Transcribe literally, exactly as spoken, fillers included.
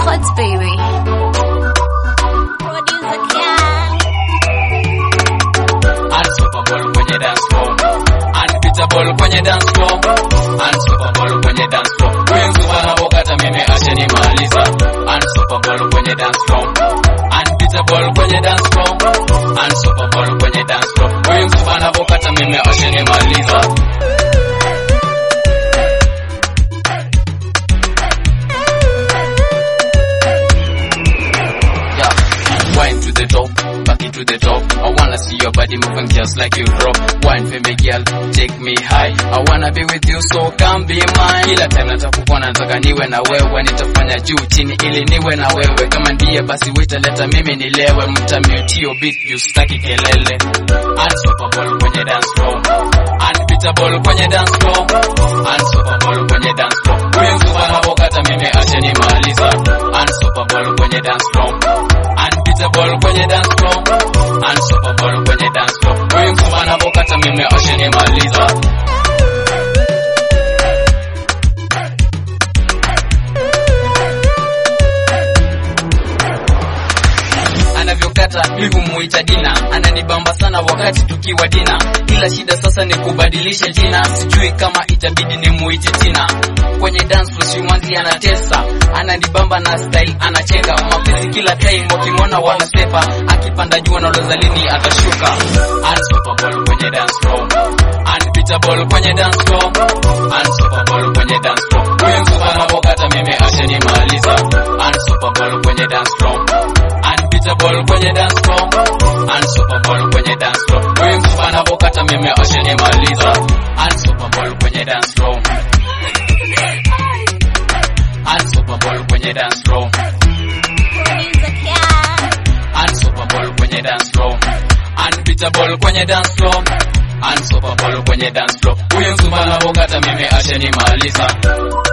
Hot baby. Producer Ken. Unstoppable kwenye dance floor, unbeatable kwenye dance floor, unstoppable kwenye dance floor. Wengi wanapokata mimi acha nimaliza. Unstoppable kwenye dance floor, unbeatable kwenye dance floor, unstoppable kwenye dance floor. Wengi wanapokata mimi acha nimaliza. Wine to the top, back into the top. I wanna see your body moving just like you drop. Wine for me girl, take me high. I wanna be with you so come be mine. Kila time natakuwa nataka niwe na wewe, nitafanya juu chini ili niwe na wewe. Kama ndiye basi wita leta mimi nilewe. Mtamutio beat you staki kelele. Unstoppable kwenye dance floor, unbeatable kwenye dance floor, unstoppable kwenye dance floor. Wengi wanapokata mimi acha nimaliza. Unstoppable kwenye dance floor, unbeatable kwenye dance floor, unstoppable kwenye dance floor. Wengi wanapokata mimi acha nimaliza. Anavyokata mimi humuita Dina, ananibamba sana wakati tukiwa dina. Ila shida sasa ni kubadilisha jina, sijui kama itabidi nimuite Tina. Kwenye dance floor simanzi anatesa, ananibamba na style anacheka. Mapenzi kila time wakimwona wanasepa, akipanda juu na lozalini atashuka. Unstoppable kwenye dance floor, unbeatable kwenye dance floor, unstoppable kwenye dance floor. Wengi wanapokata mimi acha nimaliza. Unstoppable kwenye dance floor, unbeatable kwenye dance floor, unstoppable kwenye dance floor. Wengi wanapokata mimi acha nimaliza. Unstoppable kwenye dance floor, unstoppable kwenye dance floor, Producer Ken. unstoppable kwenye dance floor, unbeatable kwenye dance floor, unstoppable kwenye dance floor. Wengi wanapokata mimi acha nimaliza.